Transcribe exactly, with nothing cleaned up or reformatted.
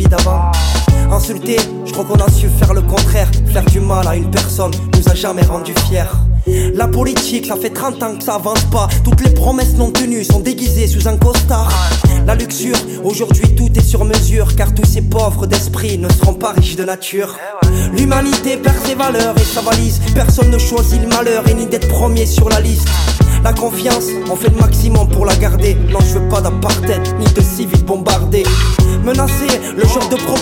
vie d'avant. Insulté, je crois qu'on a su faire le contraire. Faire du mal à une personne nous a jamais rendu fiers. La politique, ça fait trente ans que ça avance pas. Toutes les promesses non tenues sont déguisées sous un costard. La luxure, aujourd'hui tout est sur mesure, car tous ces pauvres d'esprit ne seront pas riches de nature. L'humanité perd ses valeurs et sa valise. Personne ne choisit le malheur et ni d'être premier sur la liste. La confiance, on fait le maximum pour la garder. Non, je veux pas d'apartheid, ni de civils bombardés. Menacer, le genre de problème